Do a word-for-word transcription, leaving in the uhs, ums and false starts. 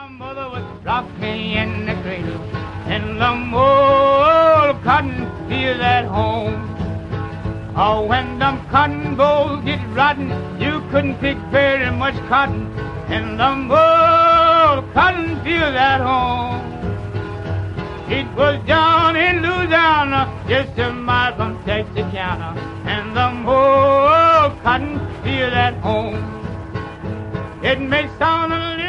My mother would rock me in the cradle in the old cotton field at home. Oh, when them cotton bolls get rotten, you couldn't pick very much cotton in the old cotton field at home. It was down in Louisiana, just a mile from Texarkana, and the old cotton field at home. It may sound a little